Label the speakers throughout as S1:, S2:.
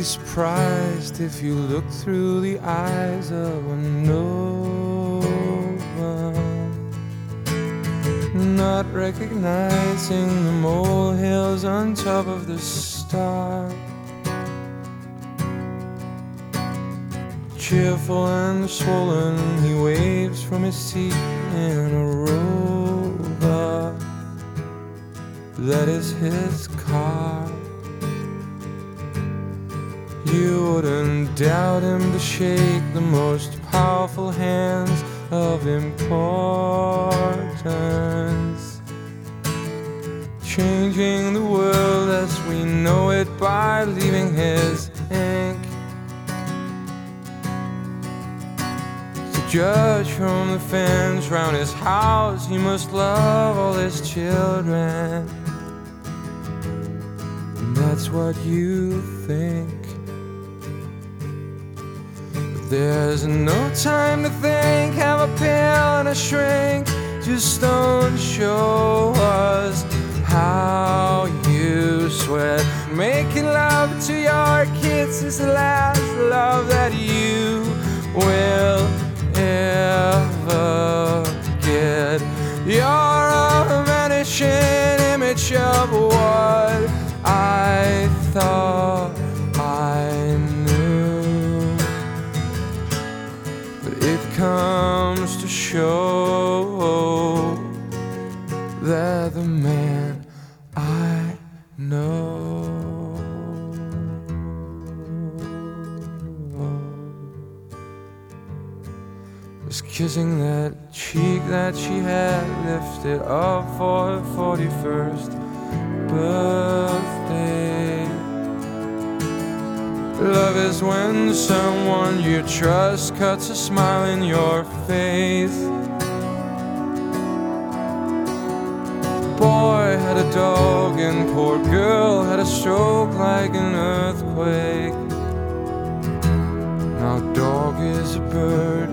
S1: surprised if you look through the eyes of a nova, not recognizing the molehills on top of the star. Cheerful and swollen, he waves from his seat in a Rover. That is his car. You wouldn't doubt him to shake the most powerful hands of importance, changing the world as we know it by leaving his ink. To judge from the fence round his house, he must love all his children. And that's what you think. There's no time to think, have a pill and a shrink. Just don't show us how you sweat. Making love to your kids is the last love that you will ever get. You're a vanishing image of what I thought I knew. It comes to show that the man I know was kissing that cheek that she had lifted up for her 41st birthday. Love is when someone you trust cuts a smile in your face. Boy had a dog and poor girl had a stroke like an earthquake. Now dog is a bird,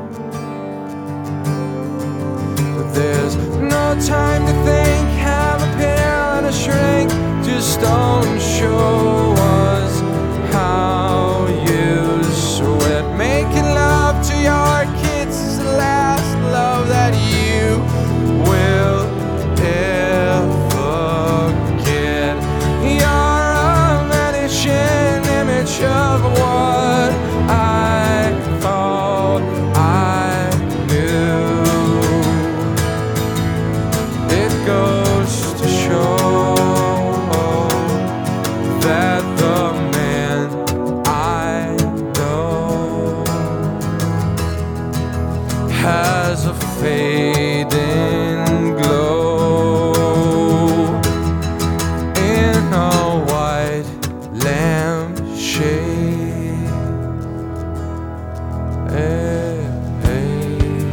S1: but there's no time to think, have a pill and a shrink. Just don't show us how you sweat. Making love to your kids is the last love that you will ever get. You're a vanishing image of what I thought I knew. It goes to show that the has a fading glow in a white lampshade. Hey, hey.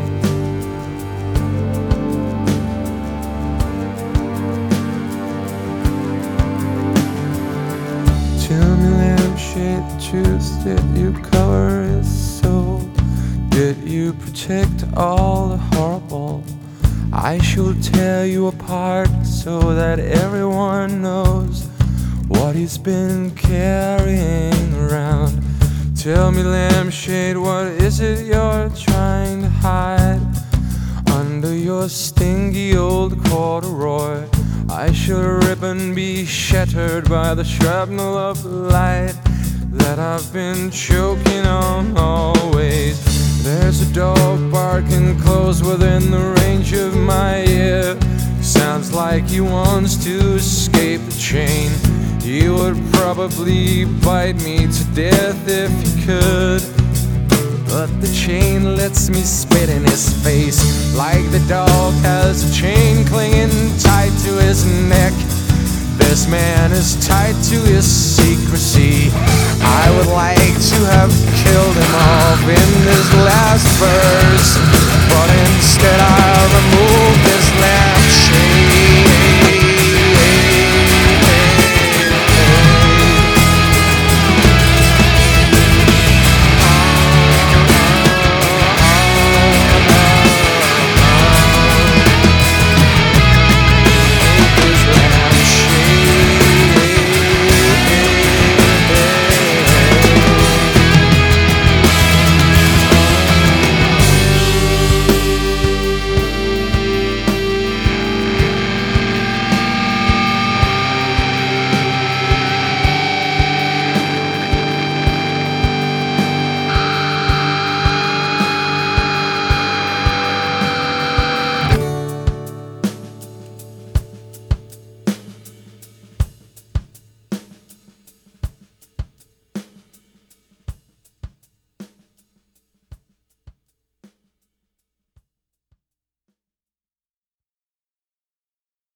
S1: Tell me, lampshade, the truth. Did you cover his soul? Did you protect all the horrible? I shall tear you apart so that everyone knows what he's been carrying around. Tell me, lampshade, what is it you're trying to hide under your stingy old corduroy? I shall rip and be shattered by the shrapnel of light that I've been choking on always. There's a dog barking close within the range of my ear. Sounds like he wants to escape the chain. He would probably bite me to death if he could, but the chain lets me spit in his face, like the dog has a chain clinging tight to his neck. This man is tied to his secrecy. I would like to have killed him off in this last verse.